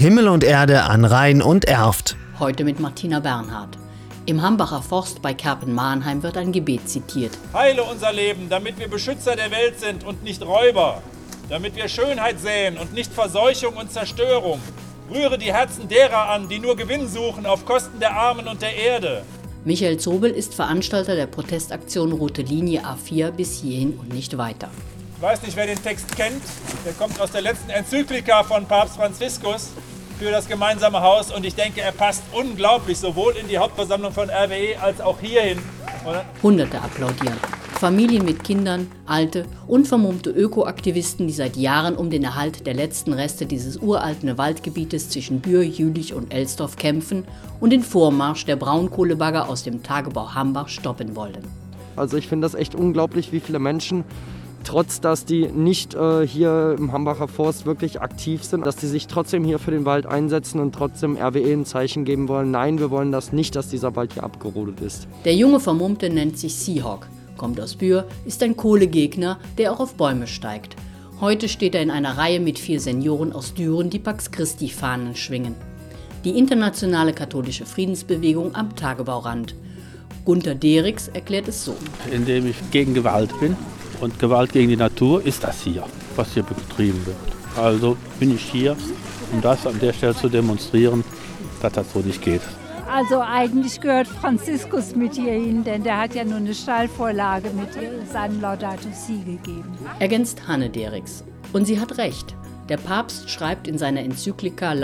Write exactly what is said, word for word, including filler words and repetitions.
Himmel und Erde an Rhein und Erft. Heute mit Martina Bernhard. Im Hambacher Forst bei Kerpen-Mahnheim wird ein Gebet zitiert. Heile unser Leben, damit wir Beschützer der Welt sind und nicht Räuber. Damit wir Schönheit säen und nicht Verseuchung und Zerstörung. Rühre die Herzen derer an, die nur Gewinn suchen auf Kosten der Armen und der Erde. Michael Zobel ist Veranstalter der Protestaktion Rote Linie A vier bis hierhin und nicht weiter. Ich weiß nicht, wer den Text kennt. Der kommt aus der letzten Enzyklika von Papst Franziskus für das gemeinsame Haus. Und ich denke, er passt unglaublich sowohl in die Hauptversammlung von R W E als auch hierhin. Oder? Hunderte applaudieren. Familien mit Kindern, alte, unvermummte Ökoaktivisten, die seit Jahren um den Erhalt der letzten Reste dieses uralten Waldgebietes zwischen Bühr, Jülich und Elsdorf kämpfen und den Vormarsch der Braunkohlebagger aus dem Tagebau Hambach stoppen wollen. Also ich finde das echt unglaublich, wie viele Menschen, trotz dass die nicht äh, hier im Hambacher Forst wirklich aktiv sind, dass die sich trotzdem hier für den Wald einsetzen und trotzdem R W E ein Zeichen geben wollen. Nein, wir wollen das nicht, dass dieser Wald hier abgerodet ist. Der junge Vermummte nennt sich Seahawk, kommt aus Bühr, ist ein Kohlegegner, der auch auf Bäume steigt. Heute steht er in einer Reihe mit vier Senioren aus Düren, die Pax Christi-Fahnen schwingen. Die internationale katholische Friedensbewegung am Tagebaurand. Gunter Derix erklärt es so. Indem ich gegen Gewalt bin. Und Gewalt gegen die Natur ist das hier, was hier betrieben wird. Also bin ich hier, um das an der Stelle zu demonstrieren, dass das so nicht geht. Also eigentlich gehört Franziskus mit hierhin, denn der hat ja nur eine Steilvorlage mit seinem Laudato Si gegeben. Ergänzt Hanne Derix. Und sie hat recht. Der Papst schreibt in seiner Enzyklika